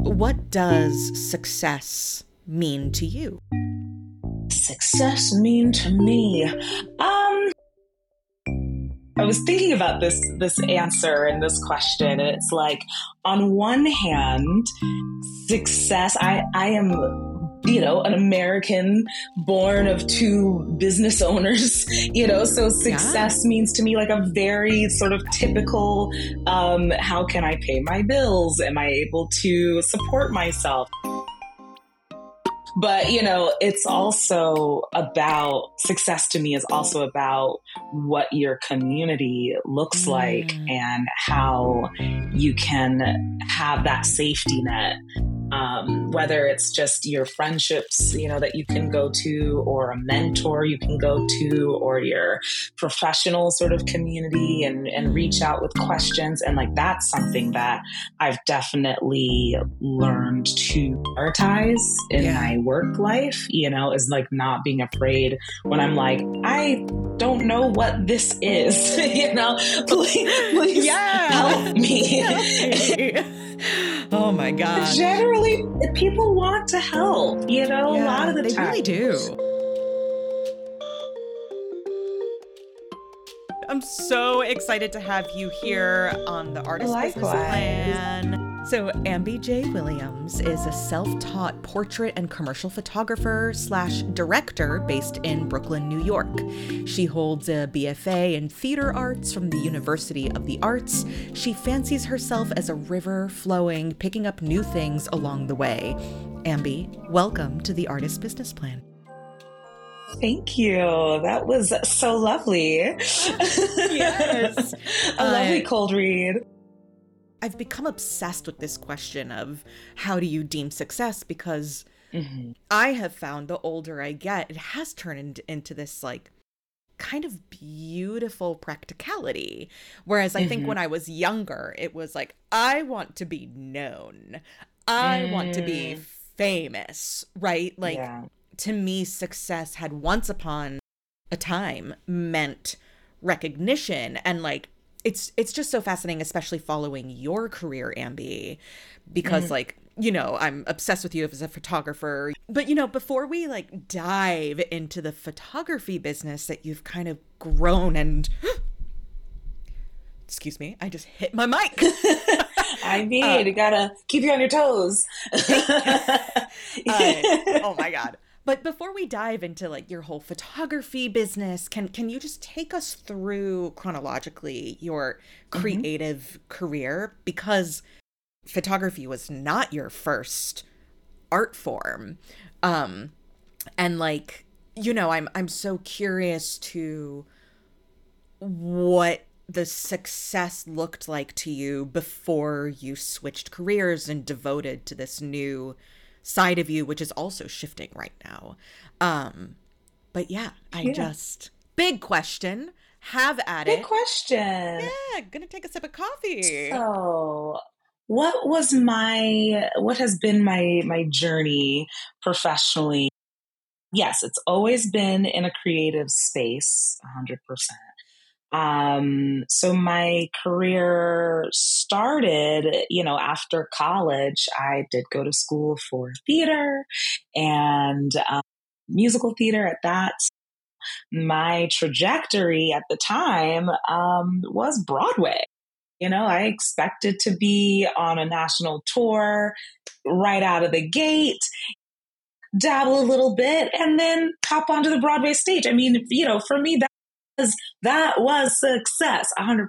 What does success mean to you? Success mean to me? I was thinking about this answer and this question, and it's like, on one hand, success. I am, an American born of two business owners. So success means to me like a very sort of typical. How can I pay my bills? Am I able to support myself? But, it's also about success to me is also about what your community looks like and how you can have that safety net. Whether it's just your friendships, that you can go to, or a mentor you can go to, or your professional sort of community and reach out with questions. And like, that's something that I've definitely learned to prioritize in my work life, is like not being afraid when I'm like, I don't know what this is, please help me. Oh my God. Generally, people want to help, a lot of the time. They really do. I'm so excited to have you here on the Artist Business Plan. So Ambi J. Williams is a self-taught portrait and commercial photographer / director based in Brooklyn, New York. She holds a BFA in theater arts from the University of the Arts. She fancies herself as a river flowing, picking up new things along the way. Ambi, welcome to the Artist Business Plan. Thank you. That was so lovely. Yes. A lovely cold read. I've become obsessed with this question of how do you deem success, because I have found the older I get, it has turned into this like kind of beautiful practicality. Whereas I think when I was younger, it was like, I want to be known. I want to be famous, right? Like, to me, success had once upon a time meant recognition. And like, it's just so fascinating, especially following your career, Ambi, because like, I'm obsessed with you as a photographer. But, before we like dive into the photography business that you've kind of grown and excuse me, I just hit my mic. I mean, you gotta keep you on your toes. Oh my God. But before we dive into like your whole photography business, can you just take us through chronologically your creative career? Because photography was not your first art form. And like, I'm so curious to what the success looked like to you before you switched careers and devoted to this new side of you, which is also shifting right now. But big question, have at it. Big question. Yeah, gonna take a sip of coffee. So what has been my journey professionally? Yes, it's always been in a creative space, 100%. So my career started, after college. I did go to school for theater and musical theater at that. My trajectory at the time was Broadway. I expected to be on a national tour right out of the gate, dabble a little bit, and then hop onto the Broadway stage. I mean, for me, that was success, 100%.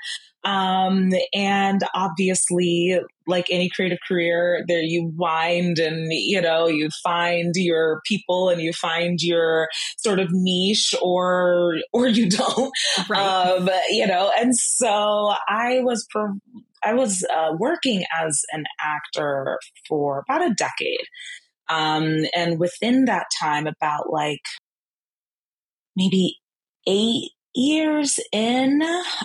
And obviously, like any creative career, there you wind and, you find your people and you find your sort of niche or you don't, Right. and so I was working as an actor for about a decade. And within that time, about like maybe 8 years in,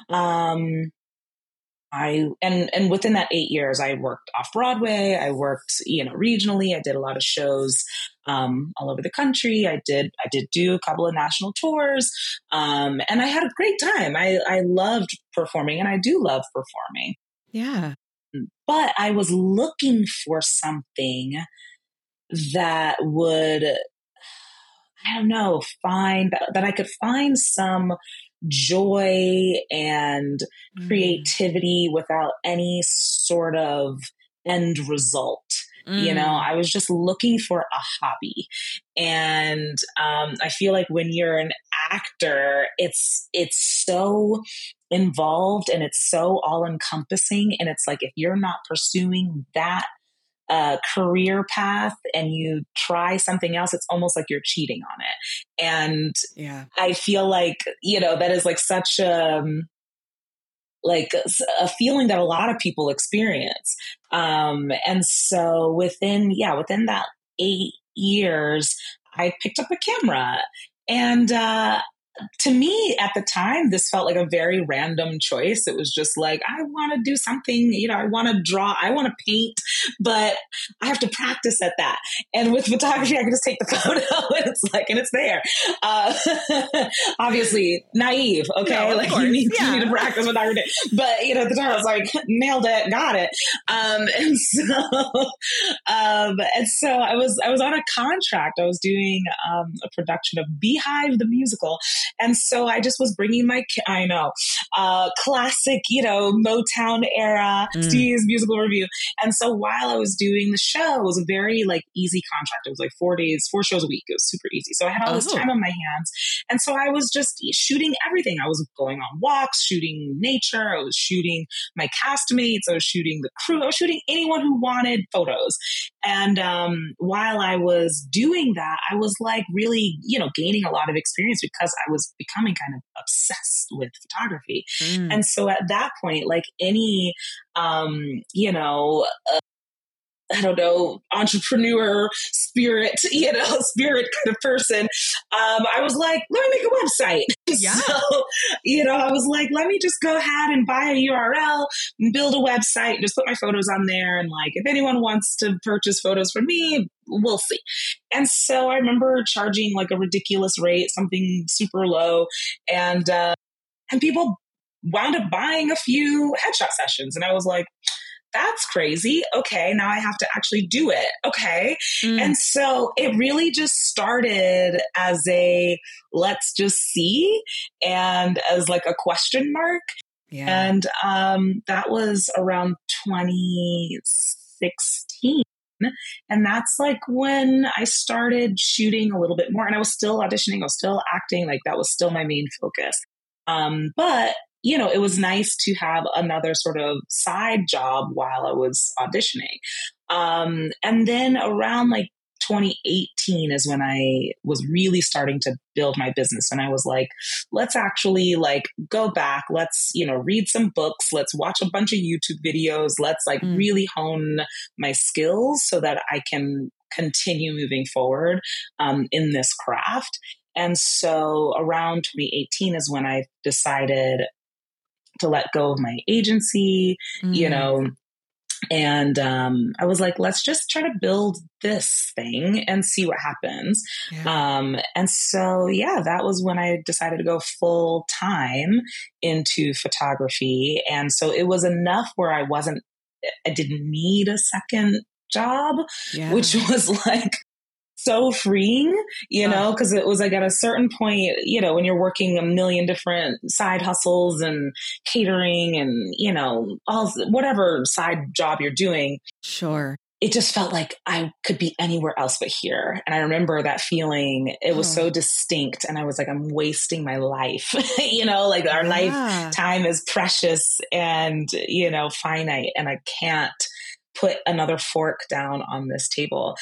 and within that 8 years, I worked off Broadway. I worked, regionally. I did a lot of shows all over the country. I did do a couple of national tours, and I had a great time. I loved performing, and I do love performing. Yeah. But I was looking for something that would, I don't know, find that I could find some joy and creativity without any sort of end result. You know, I was just looking for a hobby. And I feel like when you're an actor, it's so involved and it's so all encompassing. And it's like, if you're not pursuing that career path and you try something else, it's almost like you're cheating on it. And I feel like, you know, that is like such like a feeling that a lot of people experience. And so within that 8 years, I picked up a camera. And to me at the time, this felt like a very random choice. It was just like, I want to do something, you know, I want to draw, I want to paint, but I have to practice at that. And with photography, I can just take the photo and it's there. Obviously naive. Okay. No, like you need to practice photography, but you know, at the time I was like, nailed it, got it. And so I was on a contract. I was doing a production of Beehive the musical. And so I just was bringing my, classic, you know, Motown era Steve's musical review. And so while I was doing the show, it was a very like easy contract. It was like 4 shows a week. It was super easy. So I had all this time on my hands. And so I was just shooting everything. I was going on walks, shooting nature. I was shooting my castmates. I was shooting the crew. I was shooting anyone who wanted photos. And while I was doing that, I was like really, you know, gaining a lot of experience because I was becoming kind of obsessed with photography. And so at that point, like any, I don't know, entrepreneur spirit kind of person. I was like, let me make a website. Yeah. So, you know, I was like, let me just go ahead and buy a URL and build a website, just put my photos on there. And like, if anyone wants to purchase photos from me, we'll see. And so I remember charging like a ridiculous rate, something super low. And people wound up buying a few headshot sessions. And I was like, that's crazy. Okay, now I have to actually do it. Okay. And so it really just started as a let's just see and as like a question mark. Yeah. And that was around 2016. And that's like when I started shooting a little bit more. And I was still auditioning, I was still acting, like that was still my main focus. But you know, it was nice to have another sort of side job while I was auditioning. And then around like 2018 is when I was really starting to build my business. And I was like, let's actually like go back. Let's, you know, read some books. Let's watch a bunch of YouTube videos. Let's like really hone my skills so that I can continue moving forward in this craft. And so around 2018 is when I decided to let go of my agency, you know, and I was like, let's just try to build this thing and see what happens. Yeah. And so, yeah, that was when I decided to go full time into photography. And so it was enough where I didn't need a second job, which was like so freeing, you know, because it was like at a certain point, you know, when you're working a million different side hustles and catering and, you know, whatever side job you're doing. Sure. It just felt like I could be anywhere else but here. And I remember that feeling. It was so distinct. And I was like, I'm wasting my life. You know, like our lifetime is precious and, you know, finite. And I can't put another fork down on this table.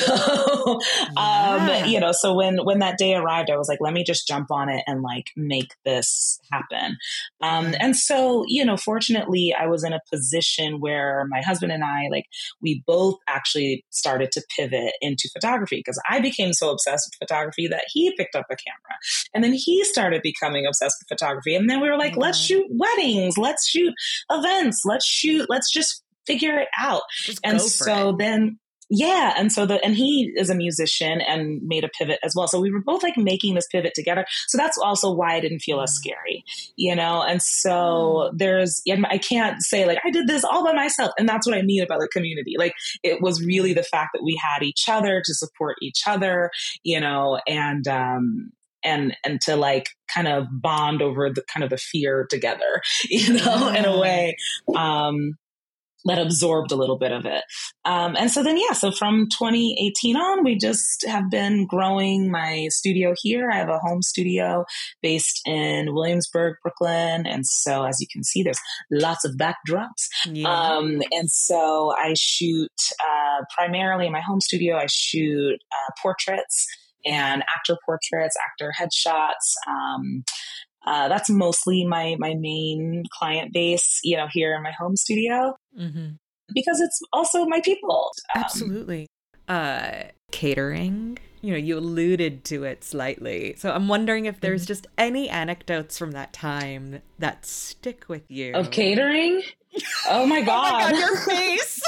So, you know, so when that day arrived, I was like, let me just jump on it and like make this happen. And so, you know, fortunately I was in a position where my husband and I, like, we both actually started to pivot into photography because I became so obsessed with photography that he picked up a camera and then he started becoming obsessed with photography. And then we were like, let's shoot weddings, let's shoot events, let's just figure it out. And so then, yeah. And so and he is a musician and made a pivot as well. So we were both like making this pivot together. So that's also why it didn't feel as scary, you know? And so and I can't say like, I did this all by myself. And that's what I mean about the community. Like it was really the fact that we had each other to support each other, you know, and to like kind of bond over the kind of the fear together, you know, in a way, that absorbed a little bit of it. And so then, so from 2018 on, we just have been growing my studio here. I have a home studio based in Williamsburg, Brooklyn. And so as you can see, there's lots of backdrops. Yeah. And so I shoot primarily in my home studio, I shoot portraits and actor portraits, actor headshots. That's mostly my main client base, you know, here in my home studio, because it's also my people. Absolutely. Catering, you know, you alluded to it slightly. So I'm wondering if there's just any anecdotes from that time that stick with you. Of catering? Oh my God. Oh my God, your face.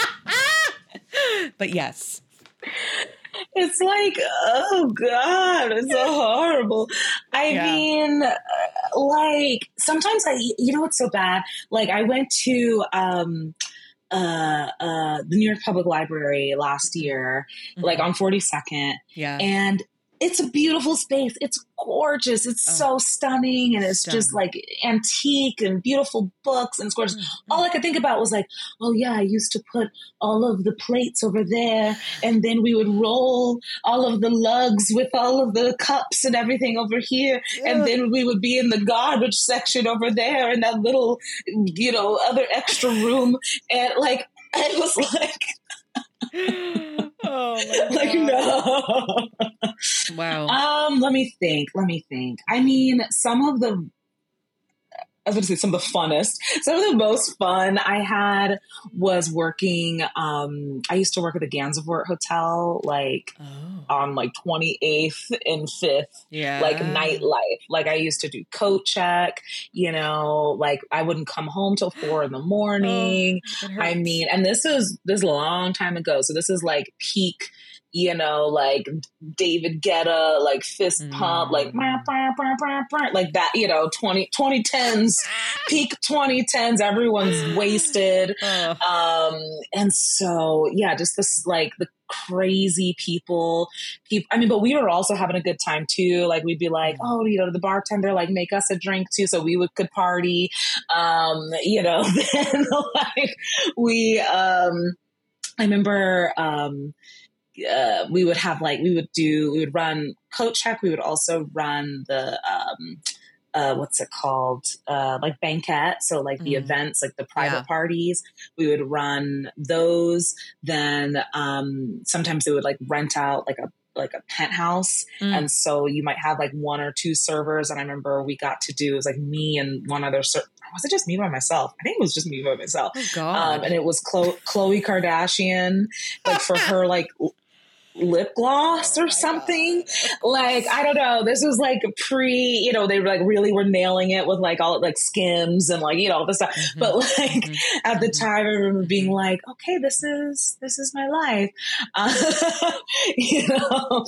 But yes. It's like, oh God, it's so horrible. I mean, like sometimes you know, what's so bad? Like I went to, the New York Public Library last year, like on 42nd. Yeah. And it's a beautiful space. It's gorgeous. It's so stunning. And it's just like antique and beautiful books and it's gorgeous. All I could think about was like, oh yeah, I used to put all of the plates over there. And then we would roll all of the lugs with all of the cups and everything over here. Yeah. And then we would be in the garbage section over there in that little, you know, other extra room. And like, I was like, oh my God. Like, no. Wow. Let me think. I mean, some of the funnest, some of the most fun I had was working. I used to work at the Gansevoort Hotel, like on like 28th and 5th, like nightlife. Like I used to do coat check, you know, like I wouldn't come home till 4 a.m. I mean, and this is a long time ago. So this is like peak, you know, like David Guetta, like fist pump, like that, you know, 2010s, peak 2010s, everyone's wasted. And so, yeah, just this, like the crazy people, I mean, but we were also having a good time too. Like we'd be like, oh, you know, the bartender, like make us a drink too. So we could party, you know, then like I remember, we would run coat check. We would also run the, what's it called? Like banquet. So like the events, like the private parties, we would run those. Then, sometimes they would like rent out like a penthouse. And so you might have like 1 or 2 servers. And I remember we got to do, it was like me and one other was it just me by myself? I think it was just me by myself. Oh God. And it was Khloe Kardashian, like for her, like lip gloss or something. Like, I don't know. This was like you know, they were like really were nailing it with like all like Skims and like, you know, all this stuff. But like at the time I remember being like, okay, this is my life. You know,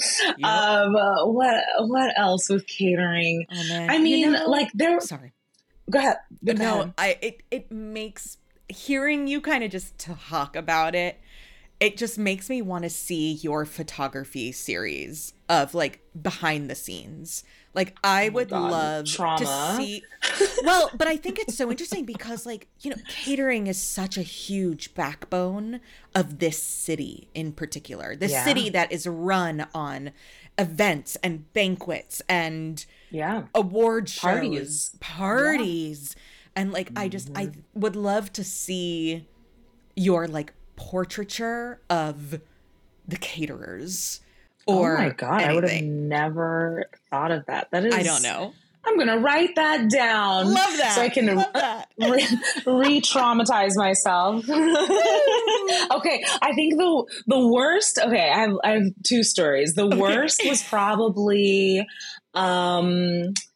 what else with catering? Oh, man. I mean, you know, like sorry. Go ahead. It makes hearing you kind of just talk about it. It just makes me want to see your photography series of like behind the scenes. Like I would love to see. Well, but I think it's so interesting because like, you know, catering is such a huge backbone of this city in particular. This city that is run on events and banquets and award shows, parties. And like, I would love to see your like portraiture of the caterers or oh my God, anything. I would have never thought of that. That is, I don't know. I'm going to write that down. Love that. So I can re-traumatize myself. Okay. I think the worst, okay, I have 2 stories. The worst was probably,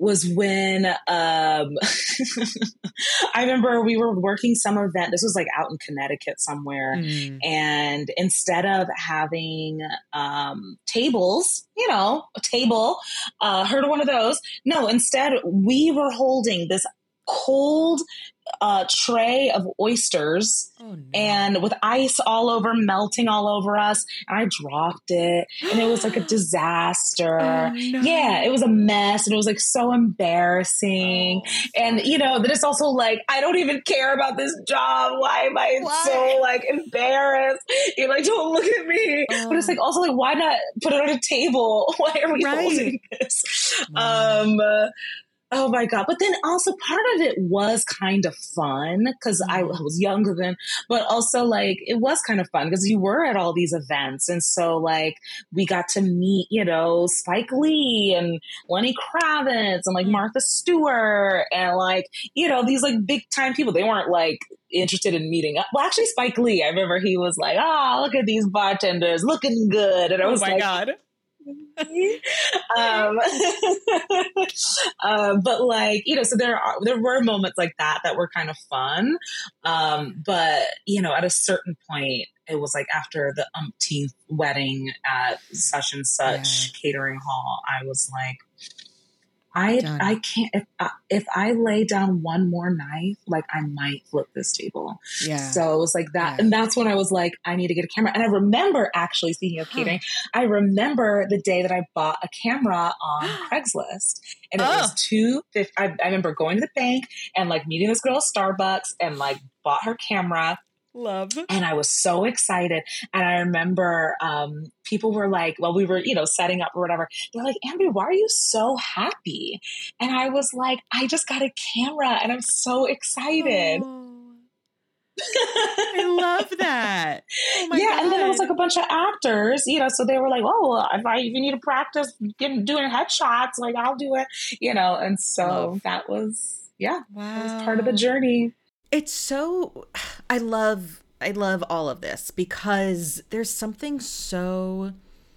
was when I remember we were working some event. This was like out in Connecticut somewhere. And instead of having tables, you know, a table, heard of one of those? No, instead we were holding this cold tray of oysters and with ice all over, melting all over us. And I dropped it and it was like a disaster. Yeah, it was a mess and it was like so embarrassing. And you know, then it's also like, I don't even care about this job. Why am I so like embarrassed? You're like, don't look at me. But it's like also like, why not put it on a table? Why are we holding this? Oh my God. But then also part of it was kind of fun because I was younger then, but also like it was kind of fun because you were at all these events. And so like we got to meet, you know, Spike Lee and Lenny Kravitz and like Martha Stewart and like, you know, these like big time people. They weren't like interested in meeting up. Well, actually Spike Lee, I remember he was like, look at these bartenders looking good. And I was like, God. But like, you know, so there were moments like that were kind of fun. But you know, at a certain point, it was like after the umpteenth wedding at such and such catering hall, I was like, I can't, if I lay down one more knife, like I might flip this table. So it was like that. And that's when I was like, I need to get a camera. And I remember actually, speaking of catering, I remember the day that I bought a camera on Craigslist and it was I remember going to the bank and like meeting this girl at Starbucks and like bought her camera. Love. And I was so excited. And I remember people were like, well, we were, you know, setting up or whatever. They're like, Amber, why are you so happy? And I was like, I just got a camera and I'm so excited. I love that. Oh my God. And then it was like a bunch of actors, you know, so they were like, oh, if you need to practice doing headshots, like I'll do it, you know. And so that was, that was part of the journey. It's so, I love all of this because there's something so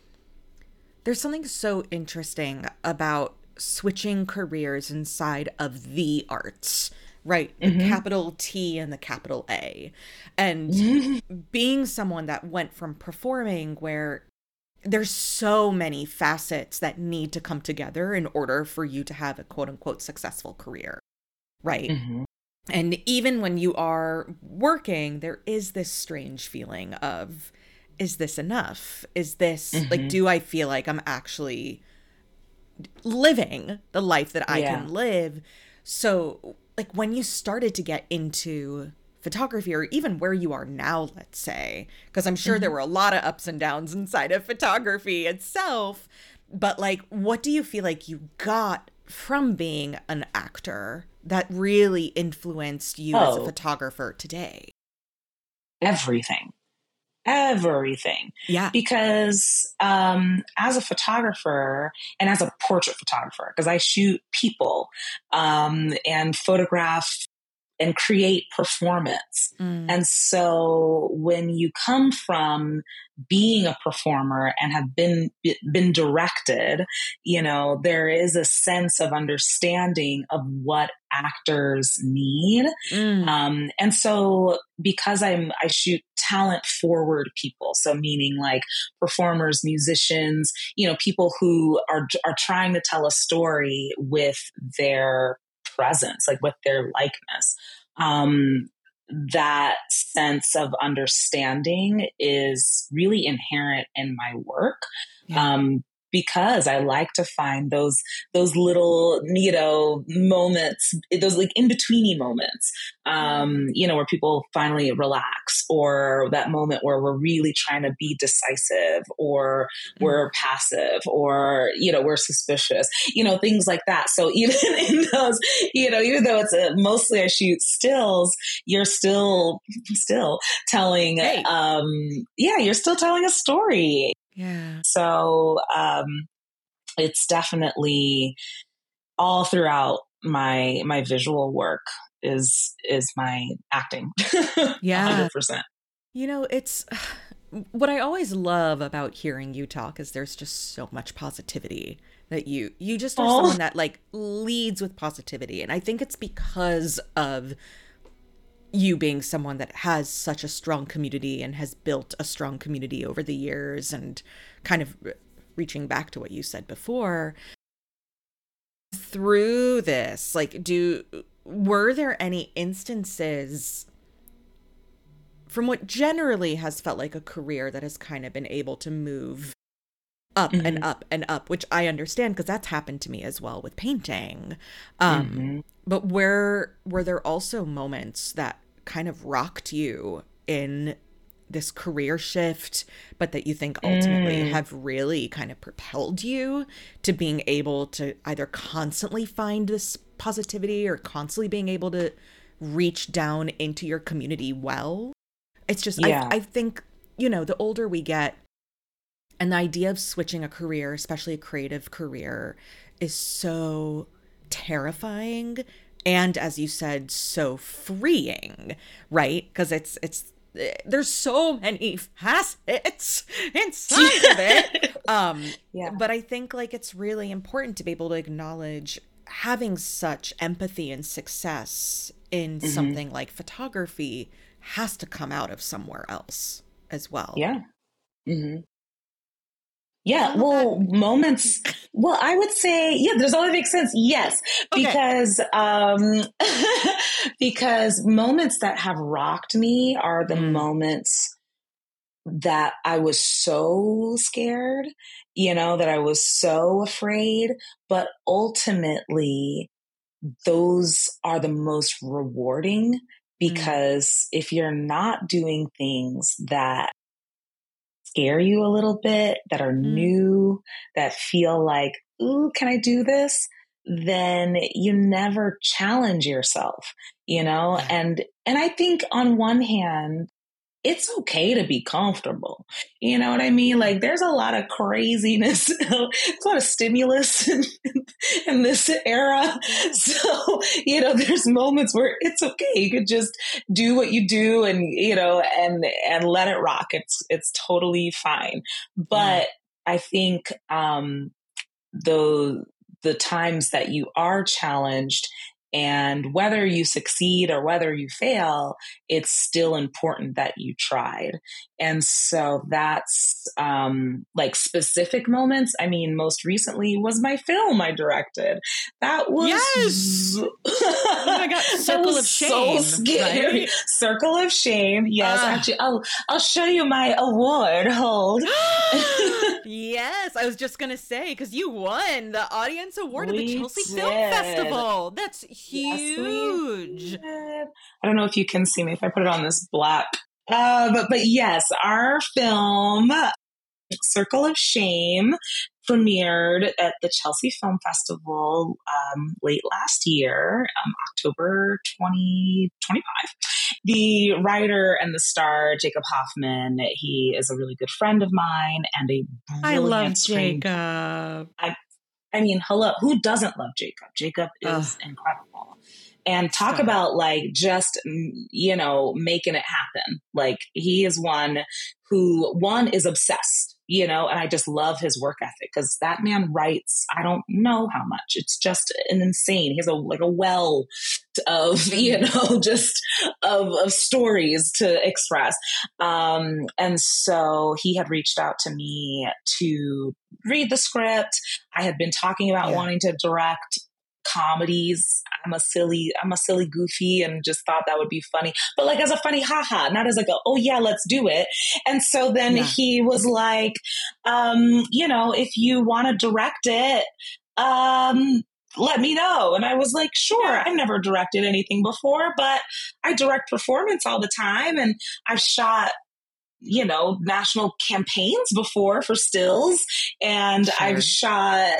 interesting about switching careers inside of the arts, right? The capital T and the capital A. And being someone that went from performing where there's so many facets that need to come together in order for you to have a quote unquote successful career, right? And even when you are working, there is this strange feeling of, is this enough? Is this, like, do I feel like I'm actually living the life that I can live? So, like, when you started to get into photography or even where you are now, let's say, because I'm sure there were a lot of ups and downs inside of photography itself, but, like, what do you feel like you got from being an actor that really influenced you as a photographer today? Everything. Yeah. Because as a photographer and as a portrait photographer, because I shoot people and photograph and create performance. And so when you come from being a performer and have been directed, you know, there is a sense of understanding of what actors need. And so because I shoot talent forward people, so meaning like performers, musicians, you know, people who are trying to tell a story with their presence, like with their likeness. That sense of understanding is really inherent in my work. Because I like to find those little, you know, moments, those like in-betweeny moments, you know, where people finally relax, or that moment where we're really trying to be decisive, or we're passive, or, you know, we're suspicious, you know, things like that. So even in those, you know, even though it's mostly I shoot stills, you're still telling, you're still telling a story. Yeah. So it's definitely all throughout my visual work is my acting. Yeah. 100%. You know, what I always love about hearing you talk is there's just so much positivity that you just are Oh, someone that like leads with positivity. And I think it's because of you being someone that has such a strong community and has built a strong community over the years, and kind of reaching back to what you said before through this, like, were there any instances from what generally has felt like a career that has kind of been able to move up and mm-hmm, up and up, which I understand because that's happened to me as well with painting. mm-hmm, But were there also moments that kind of rocked you in this career shift, but that you think ultimately mm, have really kind of propelled you to being able to either constantly find this positivity or constantly being able to reach down into your community well? It's just, yeah, I think, you know, the older we get, and the idea of switching a career, especially a creative career, is so terrifying. And as you said, so freeing, right? Because there's so many facets inside of it. yeah, But I think like it's really important to be able to acknowledge having such empathy and success in mm-hmm, something like photography has to come out of somewhere else as well. yeah. Mm-hmm. Does Yeah, all of that well, moments. Well, I would say, yeah, does all that make sense? Yes, okay. because because moments that have rocked me are the Mm, moments that I was so scared, that I was so afraid, but ultimately those are the most rewarding mm, because if you're not doing things that scare you a little bit, that are mm, new, that feel like, ooh, can I do this? Then you never challenge yourself, yeah. and I think on one hand, it's okay to be comfortable. You know what I mean? Yeah. Like there's a lot of craziness, there's a lot of stimulus in this era. Yeah. So, there's moments where it's okay. You could just do what you do and, and let it rock. It's totally fine. Yeah. But I think, the the times that you are challenged and whether you succeed or whether you fail, it's still important that you tried. And so that's like specific moments. I mean, most recently was my film I directed. That was Yes. Oh my God. that Circle of was so shame, scary. right? Circle of shame. Yes, Uh, actually, I'll show you my award. Hold. yes. I was just going to say, because you won the audience award at the We Chelsea Film did. Festival. That's Yes, we huge. did. I don't know if you can see me if I put it on this black. But yes, our film Circle of Shame premiered at the Chelsea Film Festival late last year, October 2025. The writer and the star, Jacob Hoffman, he is a really good friend of mine and a I brilliant love screen. Jacob. I mean, hello, who doesn't love Jacob? Jacob Ugh, is incredible. And talk star. about like just, making it happen. Like he is one is obsessed, and I just love his work ethic because that man writes, I don't know how much. It's just an insane. He has a well of, Mm-hmm. just of stories to express. And so he had reached out to me to read the script. I had been talking about Yeah. wanting to direct comedies. I'm a silly goofy and just thought that would be funny, but like as a funny haha, not as like oh yeah, let's do it. And so then Yeah. he was like, if you want to direct it, let me know. And I was like, sure, Yeah. I've never directed anything before, but I direct performance all the time. And I've shot national campaigns before for stills, and I've Sure. shot,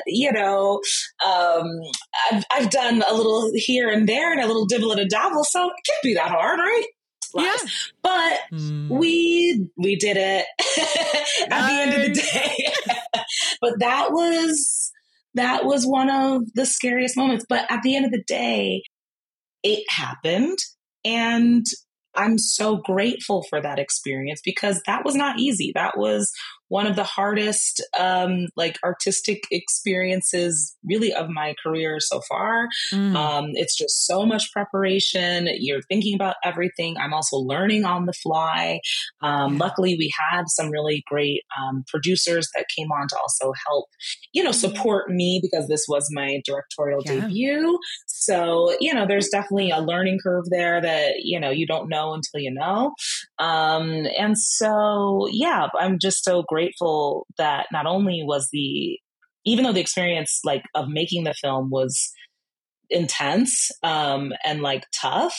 I've done a little here and there and a little dibble and a dabble, so it can't be that hard, right? Lies. Yeah. But Mm. we did it at the end of the Nice. day. But that was one of the scariest moments. But at the end of the day, it happened, and I'm so grateful for that experience because that was not easy. That was one of the hardest, like artistic experiences really of my career so far. Mm. It's just so much preparation. You're thinking about everything. I'm also learning on the fly. Yeah. Luckily we had some really great, producers that came on to also help, support me because this was my directorial Yeah. debut. So, there's definitely a learning curve there that, you don't know until you know. And so, yeah, I'm just so grateful that not only was even though the experience like of making the film was intense, and like tough,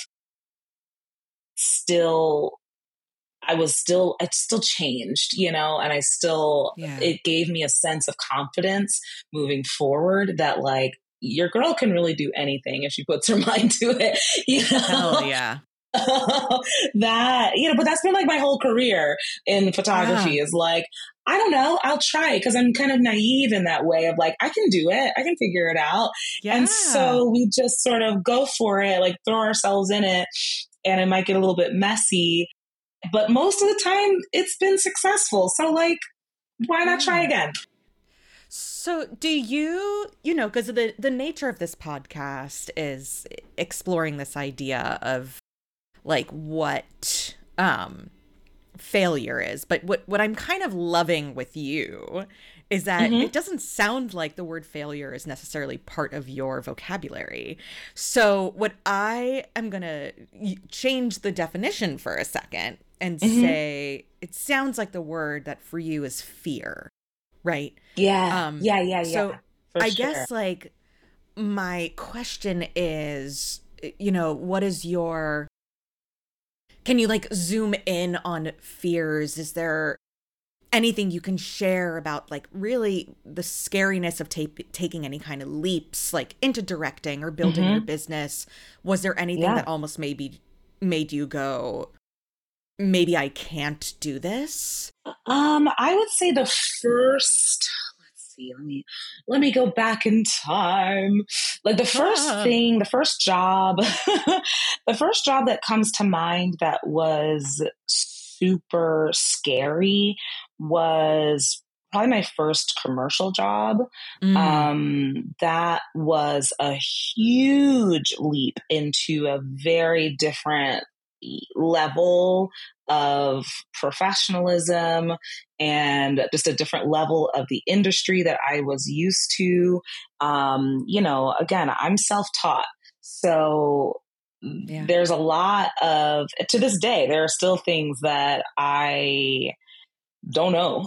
still, it still changed, and Yeah. it gave me a sense of confidence moving forward that like, your girl can really do anything if she puts her mind to it, Hell yeah. that, but that's been like my whole career in Yeah. photography is like, I don't know, I'll try because I'm kind of naive in that way of like, I can do it, I can figure it out. And Yeah. so we just sort of go for it, like throw ourselves in it, and it might get a little bit messy, but most of the time it's been successful. So like, why not try Yeah. again? So do because the nature of this podcast is exploring this idea of like what failure is. But what I'm kind of loving with you is that Mm-hmm. it doesn't sound like the word failure is necessarily part of your vocabulary. So what I am going to change the definition for a second and Mm-hmm. say it sounds like the word that for you is fear, right? Yeah. Yeah. Yeah. So Yeah. For I sure. guess like my question is, what is your, can you like zoom in on fears? Is there anything you can share about like really the scariness of taking any kind of leaps like into directing or building your Mm-hmm. business? Was there anything Yeah. that almost maybe made you go, maybe I can't do this? I would say the first, let's see, let me go back in time. Like Ah. the first job, the first job that comes to mind that was super scary was probably my first commercial job. Mm. That was a huge leap into a very different level of professionalism and just a different level of the industry that I was used to. Again, I'm self taught. So Yeah. there's a lot of, to this day, there are still things that I don't know,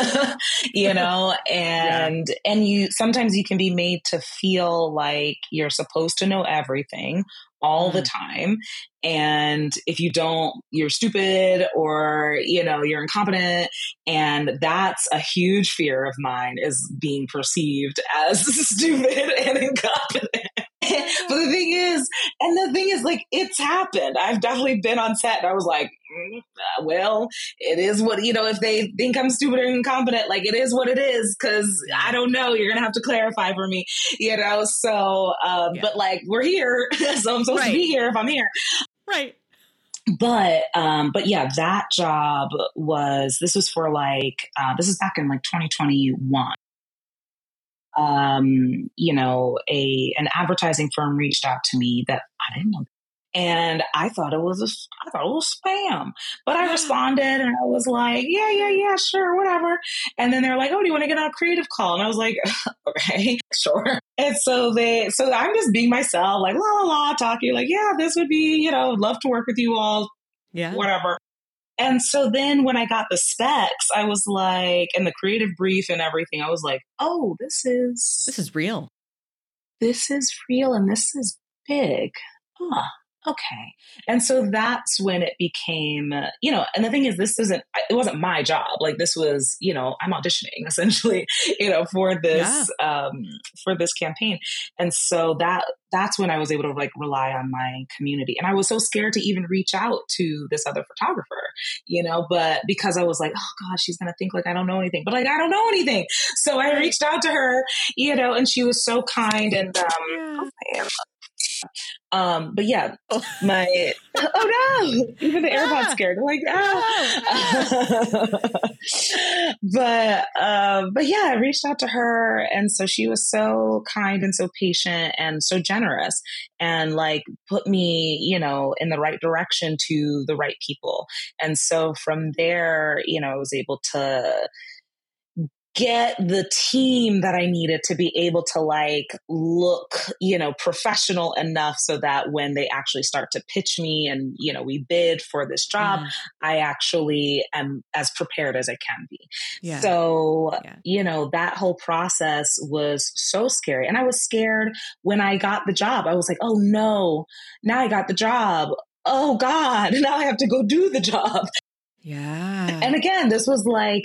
Yeah. and you sometimes you can be made to feel like you're supposed to know everything all the Mm. time, and if you don't, you're stupid, or you're incompetent. And that's a huge fear of mine, is being perceived as stupid and incompetent. But the thing is, like, it's happened. I've definitely been on set and I was like, well, it is what, if they think I'm stupid or incompetent, like, it is what it is. Cause I Yeah. don't know. You're going to have to clarify for me, So, Yeah. but like, we're here. So I'm supposed to be Right. here if I'm here. Right. But yeah, that job this was for like, this is back in like 2021. An advertising firm reached out to me that I didn't know. And I thought it was spam, but I responded and I was like, yeah, yeah, yeah, sure, whatever. And then they're like, oh, do you want to get on a creative call? And I was like, okay, sure. And so I'm just being myself, like, la, la, la, talking like, yeah, this would be, love to work with you all, Yeah. whatever. And so then when I got the specs, I was like, and the creative brief and everything, I was like, oh, This is real. this is real and this is big. Huh. Okay. And so that's when it became, and the thing is, it wasn't my job. Like, this was, I'm auditioning essentially, Yeah. for this campaign. And so that's when I was able to like rely on my community. And I was so scared to even reach out to this other photographer, but because I was like, oh God, she's going to think like I don't know anything, but like, I don't know anything. So I Right. reached out to her, and she was so kind. And, Yeah. But yeah, my, oh no, even the AirPods scared. I'm like, but yeah, I reached out to her. And so she was so kind and so patient and so generous and like put me, in the right direction to the right people. And so from there, I was able to get the team that I needed to be able to like look, professional enough so that when they actually start to pitch me and, we bid for this job, I actually am as prepared as I can be. Yeah. So, that whole process was so scary. And I was scared when I got the job. I was like, oh no, now I got the job. Oh God, now I have to go do the job. Yeah. And again, this was like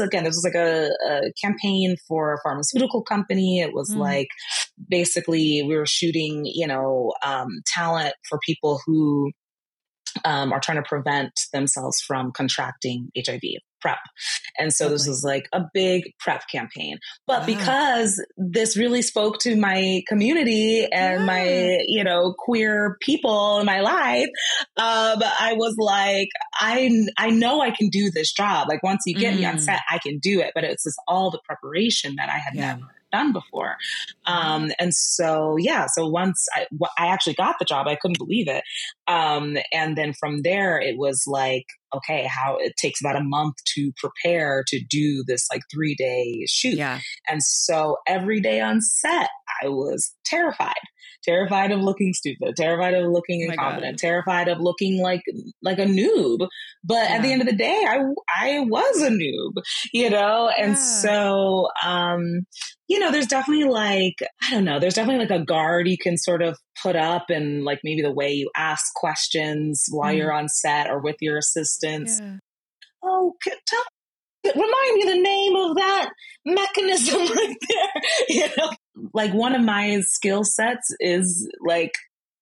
a campaign for a pharmaceutical company. It was like, basically we were shooting, talent for people who are trying to prevent themselves from contracting HIV, PrEP. And so this was like a big PrEP campaign. But because this really spoke to my community and my, queer people in my life, I was like, I know I can do this job. Like once you get me on set, I can do it. But it's just all the preparation that I had never done before. And so, so once I actually got the job, I couldn't believe it. And then from there, it was like, okay, how it takes about a month to prepare to do this like 3-day shoot. Yeah. And so every day on set, I was terrified of looking stupid, terrified of looking incompetent, terrified of looking like a noob. But at the end of the day, I was a noob, and so, there's definitely there's definitely like a guard you can sort of put up and like maybe the way you ask questions while you're on set or with your assistants. Yeah. Oh, remind me the name of that mechanism right there. Like one of my skill sets is like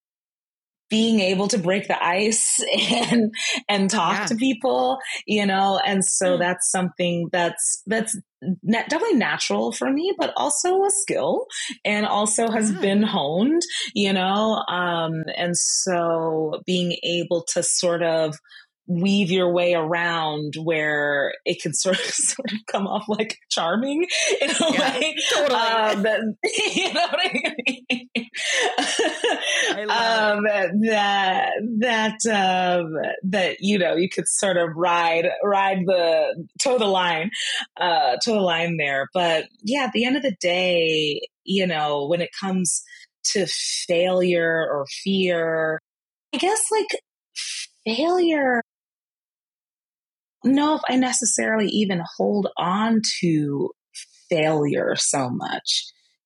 being able to break the ice and talk to people, and so that's something that's definitely natural for me, but also a skill and also has been honed, and so being able to sort of weave your way around where it can sort of come off like charming in a way. Totally. You know what I mean? That you could sort of ride toe the line there. But yeah, at the end of the day, when it comes to failure or fear, I guess like failure, know if I necessarily even hold on to failure so much.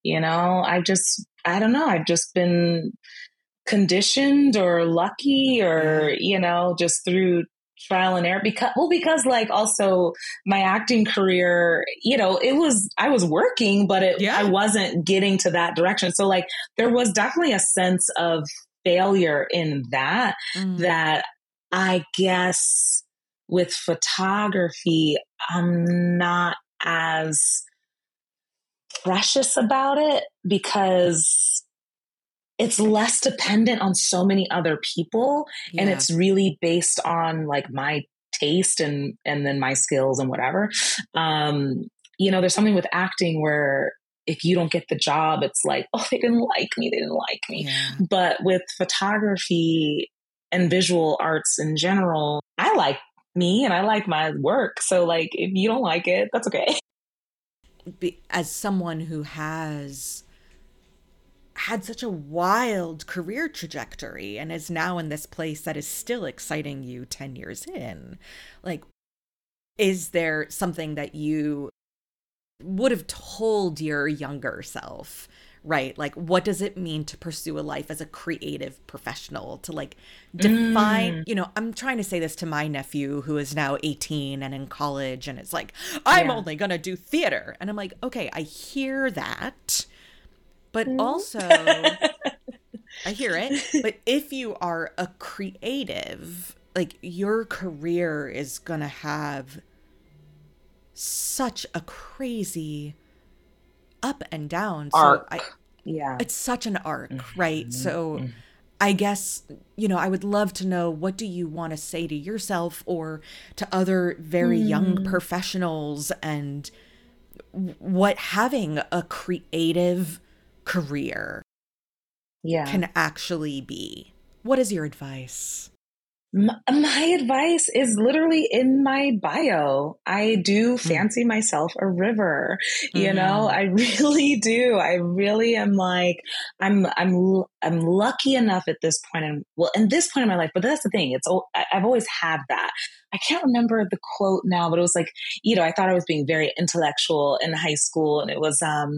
I don't know. I've just been conditioned or lucky or, just through trial and error because like also my acting career, I was working, but I wasn't getting to that direction. So like there was definitely a sense of failure in that I guess with photography, I'm not as precious about it because it's less dependent on so many other people. And it's really based on like my taste and then my skills and whatever. There's something with acting where if you don't get the job, it's like, oh, they didn't like me. Yeah. But with photography and visual arts in general, I like me and I like my work. So like, if you don't like it, that's okay. As someone who has had such a wild career trajectory and is now in this place that is still exciting you 10 years in, like, is there something that you would have told your younger self, right? Like, what does it mean to pursue a life as a creative professional, to like define, I'm trying to say this to my nephew who is now 18 and in college and it's like, I'm only going to do theater. And I'm like, okay, I hear that. But also, I hear it. But if you are a creative, like your career is going to have such a crazy up and down. Arc. So Yeah. It's such an arc, right? So I guess, I would love to know, what do you want to say to yourself or to other very young professionals, and what having a creative career can actually be? What is your advice? My advice is literally in my bio. I do fancy myself a river. I really do. I really am like, I'm lucky enough at this point in this point in my life, but that's the thing. I've always had that. I can't remember the quote now, but it was like, I thought I was being very intellectual in high school, and it was,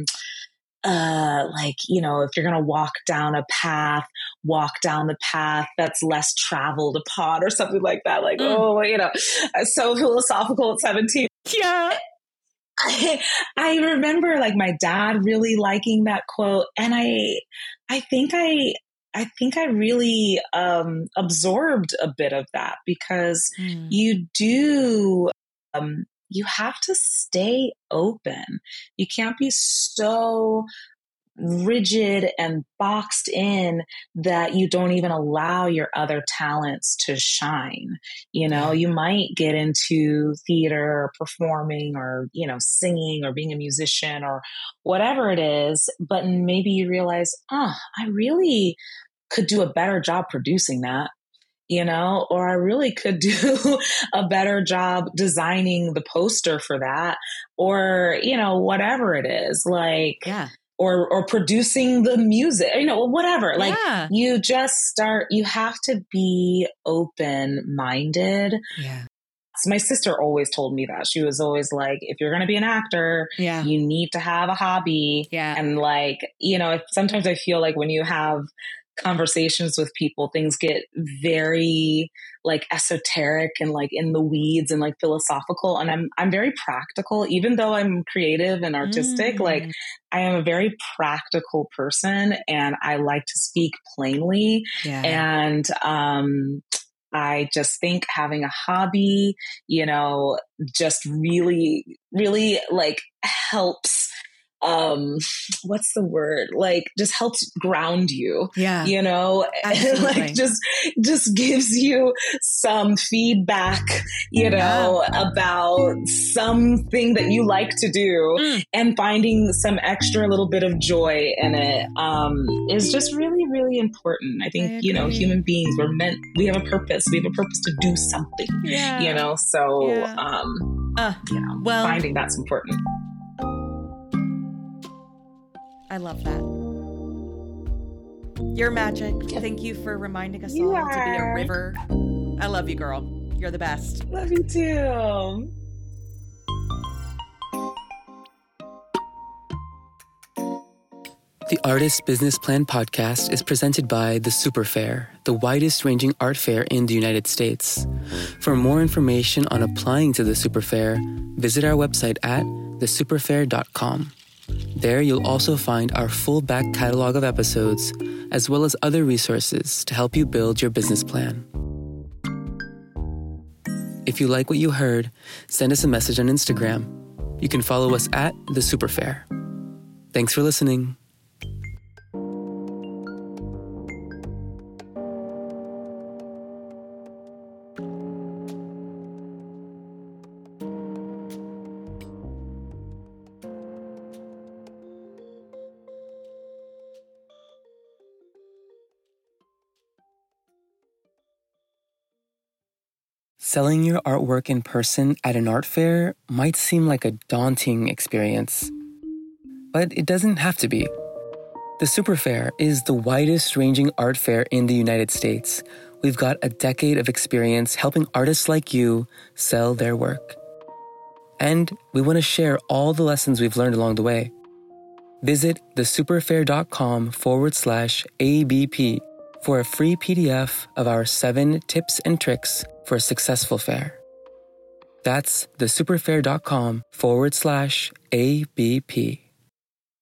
if you're going to walk down the path that's less traveled upon, or something like that. Like, so philosophical at 17. Yeah. I remember like my dad really liking that quote. And I think I really, absorbed a bit of that, because you do, you have to stay open. You can't be so rigid and boxed in that you don't even allow your other talents to shine. You might get into theater or performing or, singing or being a musician or whatever it is, but maybe you realize, I really could do a better job producing that. Or I really could do a better job designing the poster for that, or, whatever it is, like, or producing the music, whatever. Like, you have to be open-minded. Yeah. So my sister always told me that. She was always like, if you're going to be an actor, you need to have a hobby. Yeah. And like, sometimes I feel like when you have conversations with people, things get very like esoteric and like in the weeds and like philosophical. And I'm very practical, even though I'm creative and artistic. Like, I am a very practical person, and I like to speak plainly. Yeah. And I just think having a hobby, just really, really like helps. What's the word? Like, just helps ground you. Yeah. And like just gives you some feedback, about something that you like to do, and finding some extra little bit of joy in it, is just really, really important. I think, human beings, we have a purpose. We have a purpose to do something, finding that's important. I love that. You're magic. Thank you for reminding us all to be a river. I love you, girl. You're the best. Love you too. The Artist Business Plan podcast is presented by The Super Fair, the widest-ranging art fair in the United States. For more information on applying to the Super Fair, visit our website at thesuperfair.com. There you'll also find our full back catalog of episodes, as well as other resources to help you build your business plan. If you like what you heard, send us a message on Instagram. You can follow us at The Super Fair. Thanks for listening. Selling your artwork in person at an art fair might seem like a daunting experience, but it doesn't have to be. The Super Fair is the widest-ranging art fair in the United States. We've got a decade of experience helping artists like you sell their work. And we want to share all the lessons we've learned along the way. Visit thesuperfair.com/ABP for a free PDF of our 7 tips and tricks for a successful fair. That's thesuperfair.com/ABP.